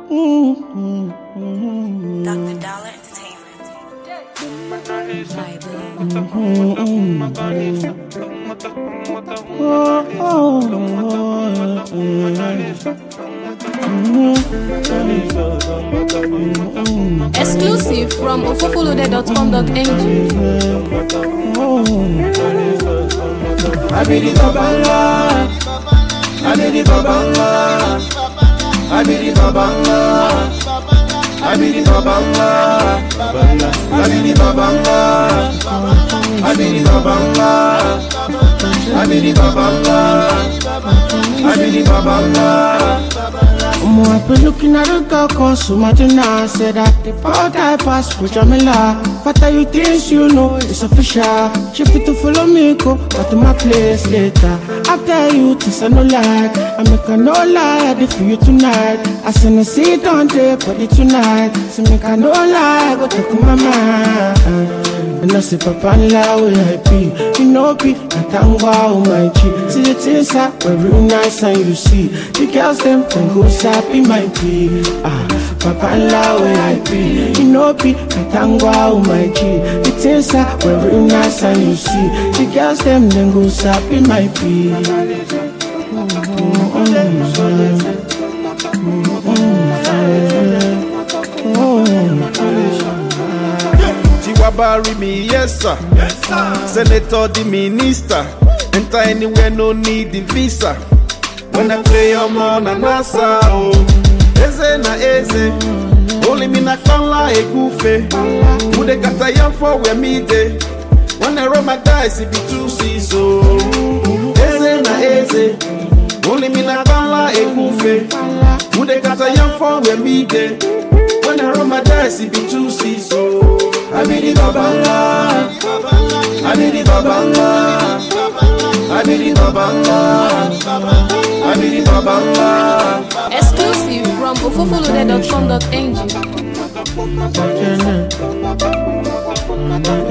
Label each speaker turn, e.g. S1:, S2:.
S1: Dr. Dollar Entertainment.
S2: Exclusive from ofofolude.com.ng.
S3: I be the babanga, I be the babanga, I be the babanga, I be the babanga, I be the babanga, I be the babanga, I be the babanga, I be the babanga. I've been looking at the girl cause so much and I said that the part I pass for Jamila. What are you things you know, it's official. She fit to follow me, go back to my place later. I tell you things I no like, I make a no lie, I did for you tonight. I send a seat on the body tonight. So make a no lie, go talk to my mind. And I say, Papa, la way I be. You know, be a tangwa on my cheek. See the things that were real nice and you see. The girls, them go sappy my pee. Papa, la way I be. You know, be a tangwa on my cheek. The things that were real nice and you see. The girls, them go sappy my pee.
S4: Bury me, yes sir. Senator, the minister. Enter anywhere, no need the visa. When I play your man and NASA, oh, eze na eze. Only me na kanla e goofy. Who they got a young for where me day. When I roll my dice, it be 2 C's, oh. Eze na eze. Only me na kanla e goofy. Who they got a young for where me day. When I roll my dice, it be 2 C's, oh. I be the babanga, I be the babanga, I be the babanga, I be the babanga.
S2: Exclusive from ofofolude.com.ng.